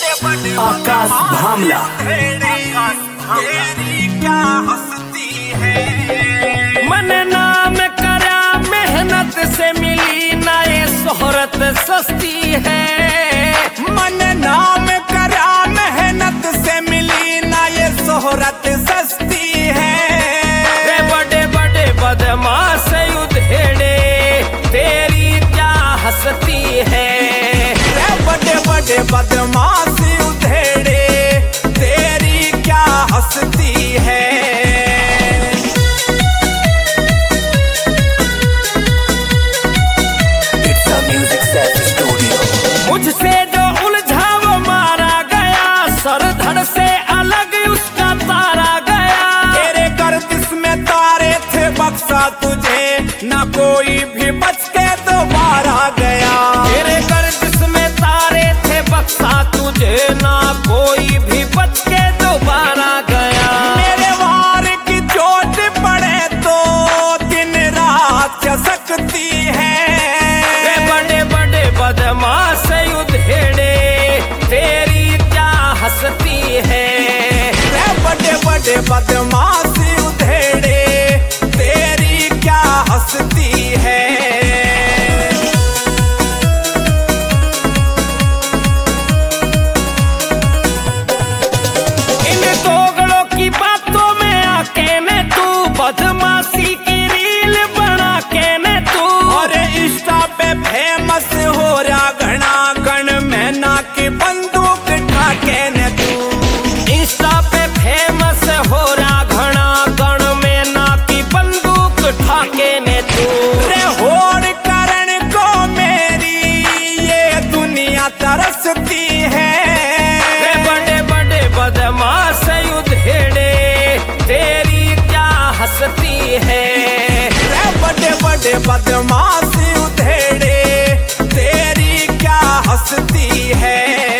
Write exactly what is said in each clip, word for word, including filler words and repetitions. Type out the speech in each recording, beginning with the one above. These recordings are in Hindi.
आकाश भामला क्या हंसती है। मन नाम करा मेहनत से मिली ना ये शोहरत सस्ती है। मन नाम करा मेहनत से मिली ना ये शोहरत सस्ती है। रे बड़े बड़े बदमाश उधेड़े तेरी क्या हंसती है। रे बड़े बड़े बदमाश उधेड़े तेरी क्या हंसती है। मुझसे जो उलझा वो मारा गया, सर धड़ से अलग उसका तारा गया। तेरे गर्दिश में तारे थे बक्सा तुझे ना कोई भी बच के दोबारा गया। तेरे गर्दिश में तारे थे बक्सा तुझे ना कोई भी बच के दोबारा गया। मेरे वार की चोट पड़े तो दिन रात चसकती है। वे बड़े बड़े बदमाश उधेड़े तेरी क्या हंसती है। वे बड़े बड़े बदमाश उधेड़े तेरी क्या हंसती है। इन दोगलों की बातों में आके ने तू बदमाशी की रील बना के ने तू। और इंस्टा पे फेमस हो रहा घना गण मैना की बंदूक ठाके ने तू। इंस्टा पे फेमस हो रहा घना गण में ना की बंदूक ठाके ने तू। रे होड़ करण को मेरी ये दुनिया तरसती है। वे बड़े बड़े बदमाश उधेड़े तेरी क्या हंसती है। रे बड़े बड़े बदमाश उधेड़े तेरी क्या हंसती है।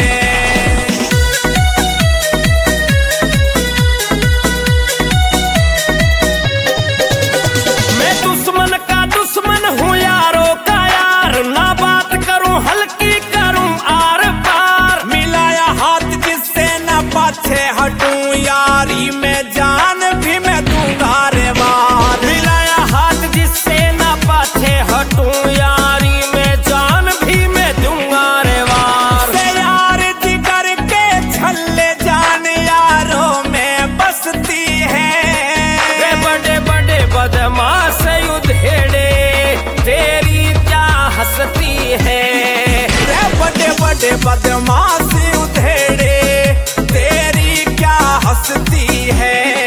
मैं दुश्मन का दुश्मन हूँ यारों का यार, ना बात करूँ हल्की करूँ आर पार। मिलाया हाथ जिससे न पाछे हटूं यारी में जान भी मैं दूंगा रे वार। मिलाया हाथ जिससे ना पाछे हटूं यारी में जान भी मैं दूंगा रे वार। से यार जिगर के छल्ले जान यारों में बसती है। वे बड़े बड़े बदमाश उधेड़े तेरी क्या हंसती है। रे बड़े बड़े बदमाश उधेड़े तेरी क्या हंसती है।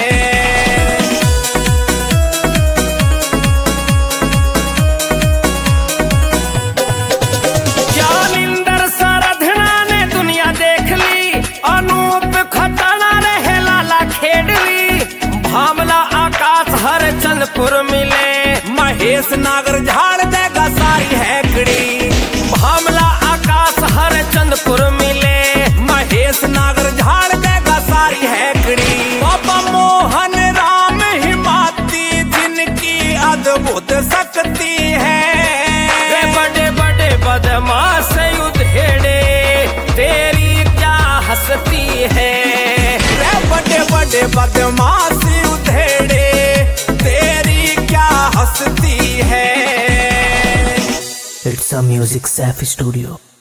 जालिंदर सारधना ने दुनिया देख ली, अनूप खटाना रहे लाला खेडली। भामला आकाश हर चंदपुर मिले, महेश नागर झाड़ देगा सारी हैकड़ी। भामला आकाश हर चंदपुर मिले। महेश नागर झाड़ देगा सारी हैकड़ी। बाबा मोहन राम हिमाती जिनकी अद्भुत शक्ति है। वे बड़े बड़े बदमाश उधेड़े तेरी क्या हंसती है। रे बड़े बड़े बदमाश उधेड़े तेरी क्या हंसती है। It's a music Saif studio.